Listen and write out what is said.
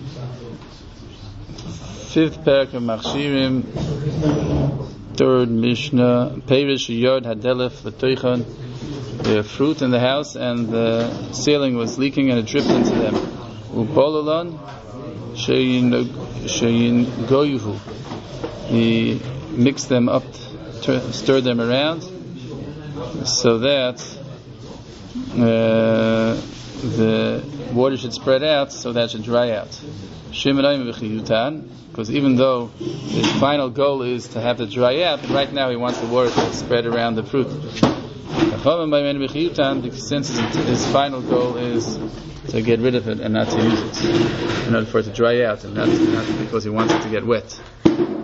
Fifth parak of Machshirim, third Mishnah. Perish Yod Hadelef V'Toichan. The fruit in the house and the ceiling was leaking and it dripped into them. Upolalan Sheyin Goyuhu. He mixed them up, stirred them around, so that the water should spread out, so that it should dry out. Because even though his final goal is to have it dry out, right now he wants the water to spread around the fruit. Since his final goal is to get rid of it and not to use it, in order for it to dry out, and not because he wants it to get wet.